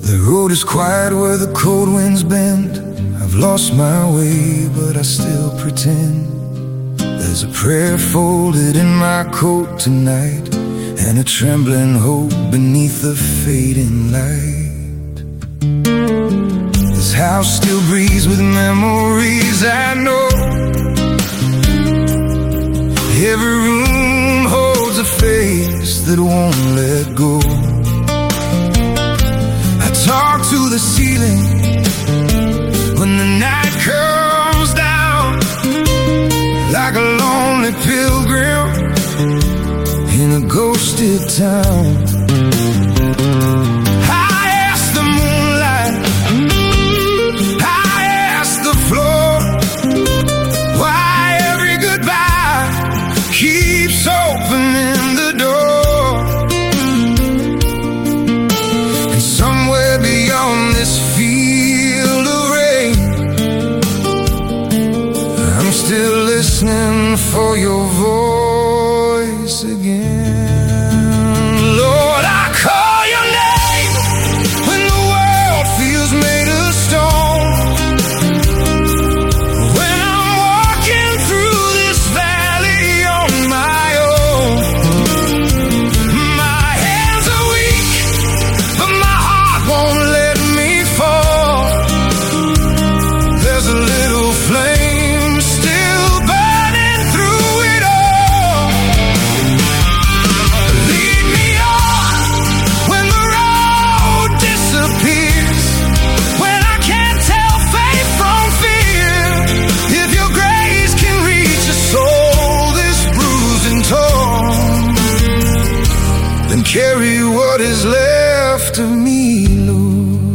The road is quiet where the cold winds bend. I've lost my way, but I still pretend. There's a prayer folded in my coat tonight, and a trembling hope beneath the fading light. This house still breathes with memories I know. Every room holds a face that won't let go. I talk to the ceiling when the night comes down, like a lonely pilgrim in a ghosted town. I ask the moonlight, I ask the floor, why every goodbye keeps opening the door. And somewhere beyond this field of rain, I'm still listening for your voice again. Lord, I call your name when the world feels made of stone. When I'm walking through this valley on my own. My hands are weak, but my heart won't let me fall. There's a little flame still burning through it all. Lead me on when the road disappears, when I can't tell faith from fear. If your grace can reach a soul this bruised and torn, then carry what is left of me, Lord.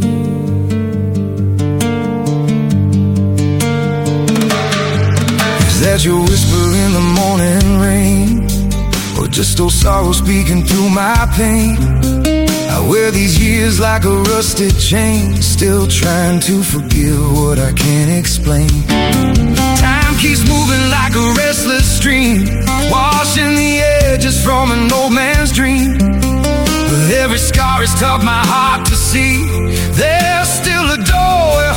Is that your whisper in the morning rain, or just old sorrow speaking through my pain? I wear these years like a rusted chain, still trying to forgive what I can't explain. Time keeps moving like a restless stream, washing the edges from an old man's dream. But every scar has taught my heart to see there's still a door where